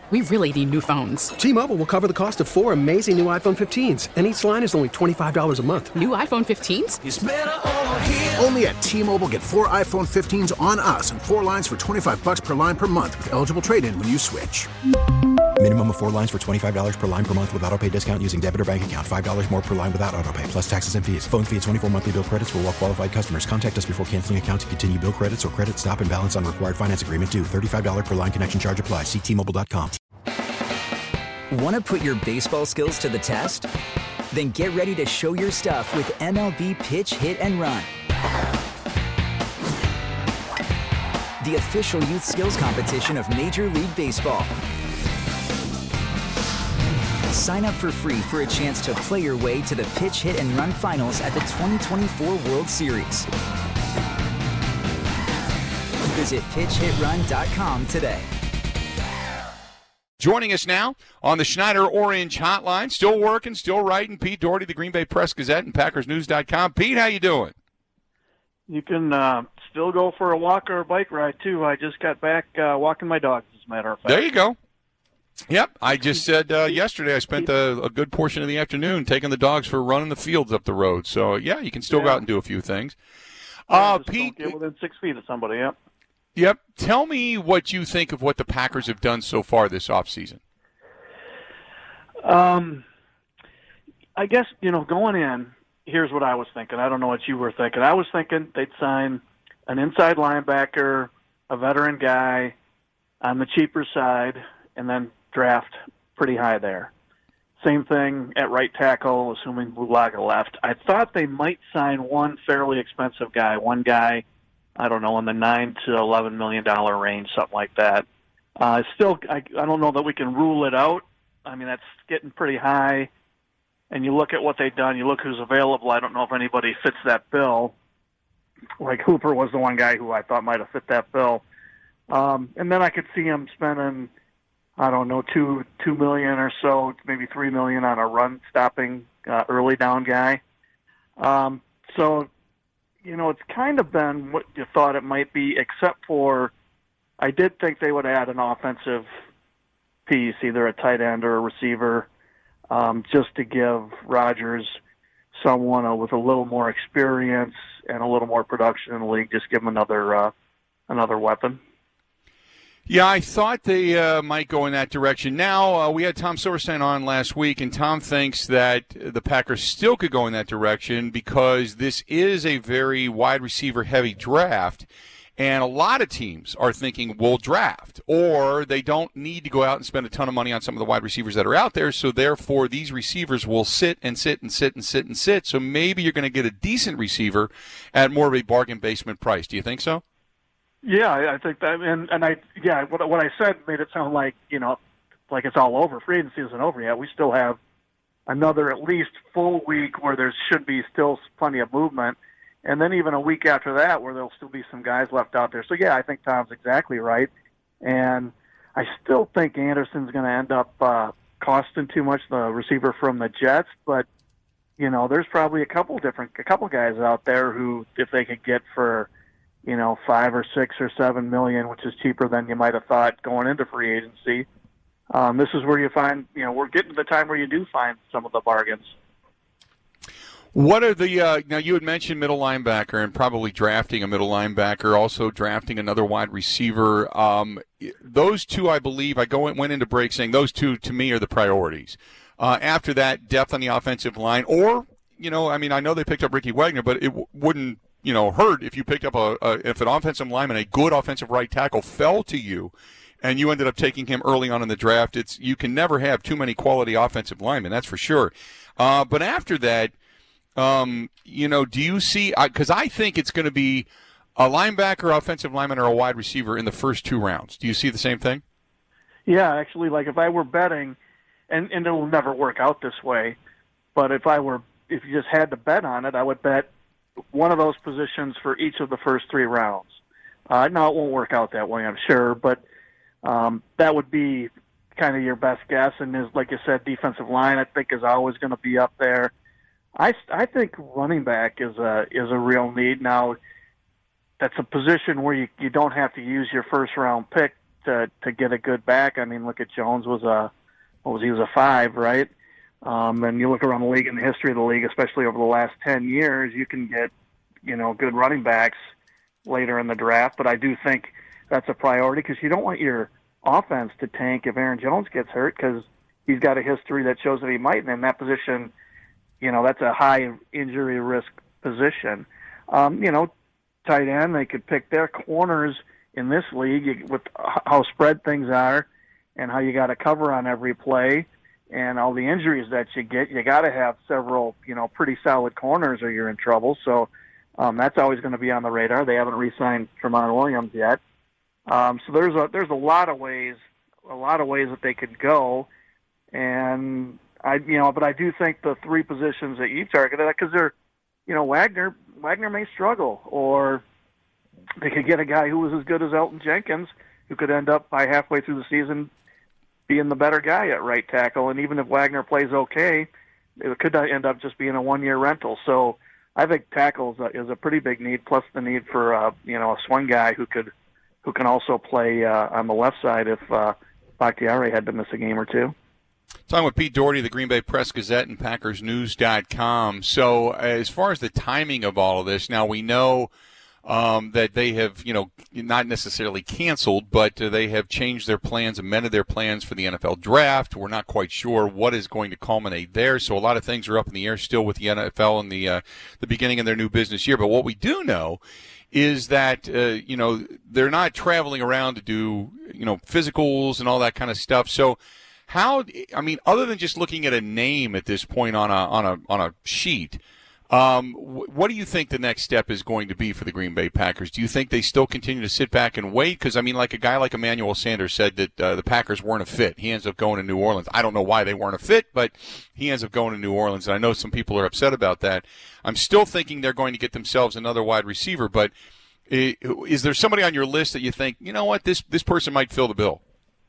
We really need new phones. T-Mobile will cover the cost of 4 amazing new iPhone 15s, and each line is only $25 a month. New iPhone 15s? It's better over here. Only at T-Mobile, get 4 iPhone 15s on us and 4 lines for $25 per line per month with eligible trade-in when you switch. Minimum of 4 lines for $25 per line per month with autopay discount using debit or bank account. $5 more per line without autopay, plus taxes and fees. Phone fee at 24 monthly bill credits for well-qualified customers. Contact us before canceling account to continue bill credits or credit stop and balance on required finance agreement due. $35 per line connection charge applies. See T-Mobile.com. Want to put your baseball skills to the test? Then get ready to show your stuff with MLB Pitch, Hit, and Run. The official youth skills competition of Major League Baseball. Sign up for free for a chance to play your way to the Pitch, Hit, and Run finals at the 2024 World Series. Visit pitchhitrun.com today. Joining us now on the Schneider Orange Hotline, still working, still writing, Pete Doherty, the Green Bay Press-Gazette, and PackersNews.com. Pete, how you doing? You can still go for a walk or a bike ride, too. I just got back walking my dogs, as a matter of fact. There you go. Yep, I just said yesterday I spent a good portion of the afternoon taking the dogs for a run in the fields up the road. So, yeah, you can still go out and do a few things. Don't Pete, get within 6 feet of somebody, yep. Yep. Tell me what you think of what the Packers have done so far this offseason. I guess, going in, here's what I was thinking. I don't know what you were thinking. I was thinking they'd sign an inside linebacker, a veteran guy on the cheaper side, and then draft pretty high there. Same thing at right tackle, assuming Bulaga left. I thought they might sign one fairly expensive guy, one guy, I don't know, in the $9 to $11 million range, something like that. I don't know that we can rule it out. I mean, that's getting pretty high. And you look at what they've done, you look who's available. I don't know if anybody fits that bill. Like Hooper was the one guy who I thought might have fit that bill. And then I could see him spending, I don't know, $2 million or so, maybe $3 million on a run-stopping early down guy. It's kind of been what you thought it might be, except for I did think they would add an offensive piece, either a tight end or a receiver, just to give Rodgers someone with a little more experience and a little more production in the league, just give him another weapon. Yeah, I thought they might go in that direction. Now, we had Tom Silverstein on last week, and Tom thinks that the Packers still could go in that direction because this is a very wide receiver-heavy draft, and a lot of teams are thinking we'll draft, or they don't need to go out and spend a ton of money on some of the wide receivers that are out there, so therefore these receivers will sit and sit and sit and sit and sit, so maybe you're going to get a decent receiver at more of a bargain basement price. Do you think so? Yeah, I think that, what I said made it sound like, like it's all over. Free agency isn't over yet. We still have another at least full week where there should be still plenty of movement, and then even a week after that where there'll still be some guys left out there. So, yeah, I think Tom's exactly right, and I still think Anderson's going to end up costing too much, the receiver from the Jets, but, there's probably a couple guys out there who, if they could get for – 5 or 6 or 7 million, which is cheaper than you might have thought going into free agency. This is where you find, we're getting to the time where you do find some of the bargains. What are the now you had mentioned middle linebacker and probably drafting a middle linebacker, also drafting another wide receiver. Those two, I believe, went into break saying those two to me are the priorities. After that, depth on the offensive line, or I know they picked up Ricky Wagner, but it wouldn't hurt if you picked up if an offensive lineman, a good offensive right tackle, fell to you, and you ended up taking him early on in the draft. You can never have too many quality offensive linemen, that's for sure. But after that, do you see? Because I think it's going to be a linebacker, offensive lineman, or a wide receiver in the first 2 rounds. Do you see the same thing? Yeah, actually, like if I were betting, and it will never work out this way, but if you just had to bet on it, I would bet one of those positions for each of the first 3 rounds. Now, it won't work out that way, I'm sure, but that would be kind of your best guess. And like you said, defensive line, I think, is always going to be up there. I think running back is a real need. Now, that's a position where you don't have to use your first-round pick to get a good back. I mean, look at Jones he was a 5, right? And you look around the league and the history of the league, especially over the last 10 years, you can get, good running backs later in the draft. But I do think that's a priority because you don't want your offense to tank if Aaron Jones gets hurt because he's got a history that shows that he might. And in that position, that's a high injury risk position. Tight end, they could pick their corners in this league with how spread things are and how you got to cover on every play and all the injuries that you get. You got to have several, pretty solid corners or you're in trouble. So that's always going to be on the radar. They haven't re-signed Tramon Williams yet. So there's a lot of ways that they could go. And but I do think the 3 positions that you targeted, because they're, Wagner may struggle, or they could get a guy who was as good as Elton Jenkins, who could end up by halfway through the season being the better guy at right tackle. And even if Wagner plays okay, it could end up just being a 1-year rental. So I think tackles is a pretty big need, plus the need for a swing guy who can also play on the left side if Bakhtiari had to miss a game or two. Talking with Pete Doherty, the Green Bay Press-Gazette and PackersNews.com. So as far as the timing of all of this, now we know that they have, not necessarily canceled, but they have changed their plans, amended their plans for the NFL draft. We're not quite sure what is going to culminate there. So a lot of things are up in the air still with the NFL and the beginning of their new business year. But what we do know is that, they're not traveling around to do, physicals and all that kind of stuff. So other than just looking at a name at this point on a sheet, what do you think the next step is going to be for the Green Bay Packers? Do you think they still continue to sit back and wait? Because, like a guy like Emmanuel Sanders said that the Packers weren't a fit. He ends up going to New Orleans. I don't know why they weren't a fit, but he ends up going to New Orleans, and I know some people are upset about that. I'm still thinking they're going to get themselves another wide receiver, but is there somebody on your list that you think, this person might fill the bill?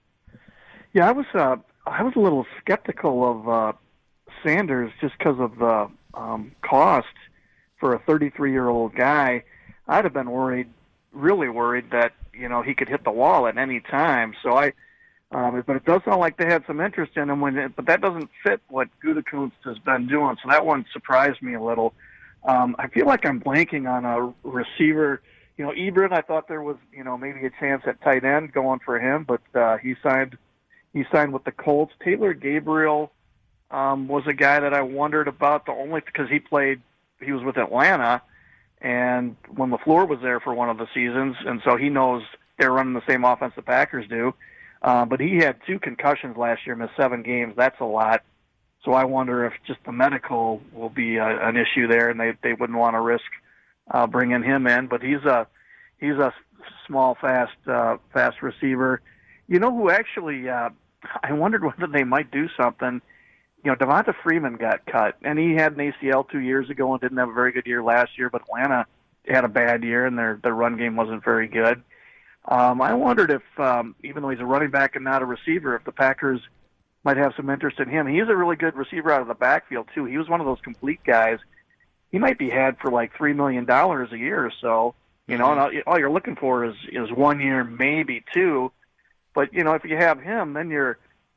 Yeah, I was a little skeptical of Sanders just because of the cost for a 33-year-old guy. I'd have been really worried that he could hit the wall at any time. So but it does sound like they had some interest in him. But that doesn't fit what Gutekunst has been doing. So that one surprised me a little. I feel like I'm blanking on a receiver. Ebron, I thought there was maybe a chance at tight end going for him, but he signed with the Colts. Taylor Gabriel was a guy that I wondered about, only because he was with Atlanta, and when LaFleur was there for one of the seasons, and so he knows they're running the same offense the Packers do. But he had 2 concussions last year, missed 7 games. That's a lot. So I wonder if just the medical will be an issue there, and they wouldn't want to risk bringing him in. But he's a small, fast receiver. Who actually I wondered whether they might do something. Devonta Freeman got cut, and he had an ACL 2 years ago and didn't have a very good year last year, but Atlanta had a bad year, and their run game wasn't very good. I wondered if, even though he's a running back and not a receiver, if the Packers might have some interest in him. He's a really good receiver out of the backfield, too. He was one of those complete guys. He might be had for like $3 million a year or so. And all you're looking for is 1 year, maybe 2. But, if you have him, then you're,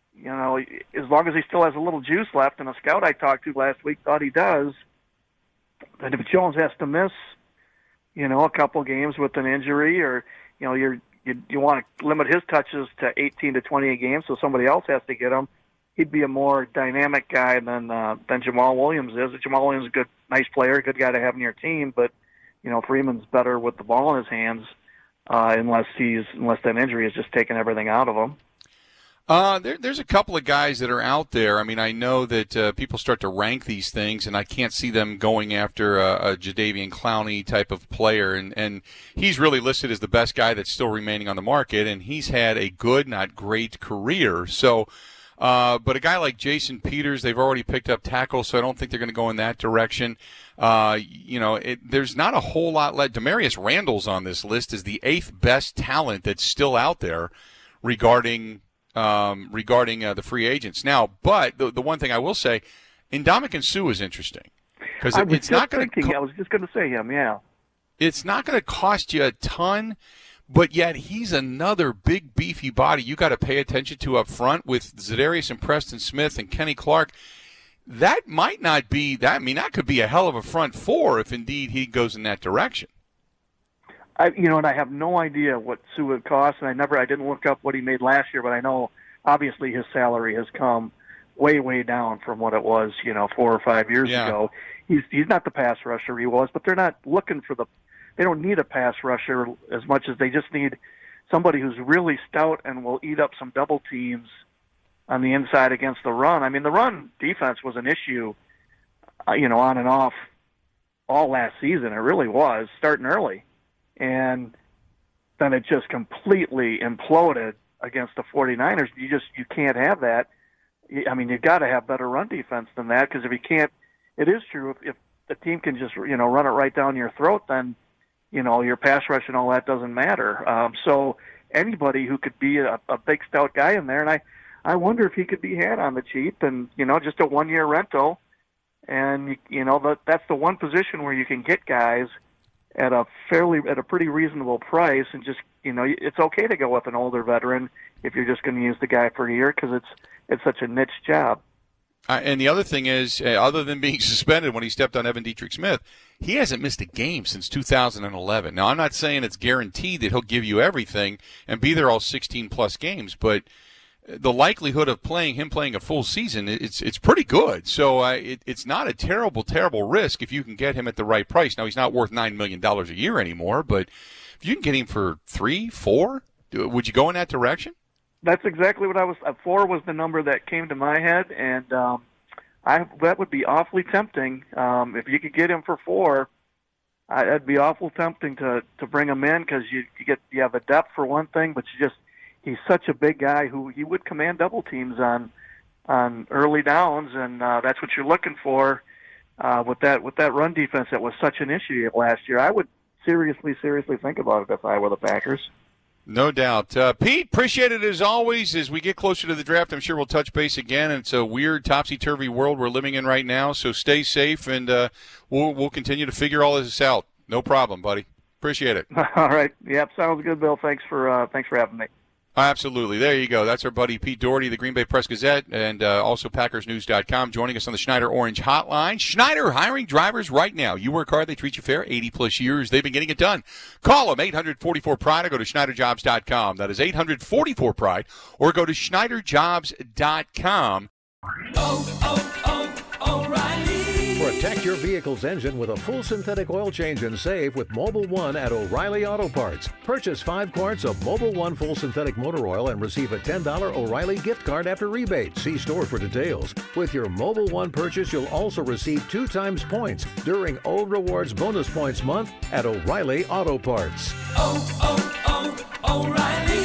as long as he still has a little juice left, and a scout I talked to last week thought he does, and if Jones has to miss, a couple games with an injury, or, you want to limit his touches to 18 to 20 a game so somebody else has to get him, he'd be a more dynamic guy than Jamal Williams is. Jamal Williams is a good, nice player, good guy to have in your team, but, Freeman's better with the ball in his hands. Unless that injury is just taking everything out of him. There's a couple of guys that are out there. I know that people start to rank these things, and I can't see them going after a Jadeveon Clowney type of player. And he's really listed as the best guy that's still remaining on the market, and he's had a good, not great career. So, but a guy like Jason Peters, they've already picked up tackle, so I don't think they're going to go in that direction. There's not a whole lot left. Demarius Randall's on this list as the 8th best talent that's still out there regarding the free agents. Now, but the one thing I will say, Ndamukong Suh is interesting because it's not going to. I was just going to say him. Yeah, it's not going to cost you a ton, but yet he's another big, beefy body you got to pay attention to up front with Za'Darius and Preston Smith and Kenny Clark. That might not be that. I mean, that could be a hell of a front four if indeed he goes in that direction. And I have no idea what Sue would cost, and I didn't look up what he made last year, but I know obviously his salary has come way, way down from what it was, 4 or 5 years ago. He's not the pass rusher he was, but they're not looking for they don't need a pass rusher as much as they just need somebody who's really stout and will eat up some double teams on the inside against the run. I mean, the run defense was an issue, on and off all last season. It really was, starting early. And then it just completely imploded against the 49ers. You can't have that. I mean, you've got to have better run defense than that, because if you can't, it is true, if the team can just, run it right down your throat, then, your pass rush and all that doesn't matter. So anybody who could be a big, stout guy in there, and I wonder if he could be had on the cheap and, just a one-year rental. And, that's the one position where you can get guys at a pretty reasonable price, and just, it's okay to go with an older veteran if you're just going to use the guy for a year, because it's such a niche job. And the other thing is, other than being suspended when he stepped on Evan Dietrich Smith, he hasn't missed a game since 2011. Now, I'm not saying it's guaranteed that he'll give you everything and be there all 16-plus games, but the likelihood of him playing a full season, it's pretty good. So it's not a terrible risk if you can get him at the right price. Now, he's not worth $9 million a year anymore, but if you can get him for 3, 4, would you go in that direction? That's exactly what I was. 4 was the number that came to my head, and that would be awfully tempting. If you could get him for 4, that'd be awful tempting to bring him in, because you have the depth for one thing, but he's such a big guy who he would command double teams on early downs, and that's what you're looking for with that run defense that was such an issue last year. I would seriously think about it if I were the Packers. No doubt. Pete, appreciate it as always. As we get closer to the draft, I'm sure we'll touch base again. It's a weird, topsy-turvy world we're living in right now, so stay safe, and we'll continue to figure all this out. No problem, buddy. Appreciate it. All right. Yep, sounds good, Bill. Thanks for having me. Absolutely. There you go. That's our buddy Pete Doherty, the Green Bay Press-Gazette, and also PackersNews.com, joining us on the Schneider Orange Hotline. Schneider hiring drivers right now. You work hard, they treat you fair. 80-plus years, they've been getting it done. Call them, 844-PRIDE, or go to SchneiderJobs.com. That is 844-PRIDE, or go to SchneiderJobs.com. O'Reilly. Protect your vehicle's engine with a full synthetic oil change and save with Mobil 1 at O'Reilly Auto Parts. Purchase 5 quarts of Mobil 1 full synthetic motor oil and receive a $10 O'Reilly gift card after rebate. See store for details. With your Mobil 1 purchase, you'll also receive 2 times points during O Rewards Bonus Points Month at O'Reilly Auto Parts. O'Reilly.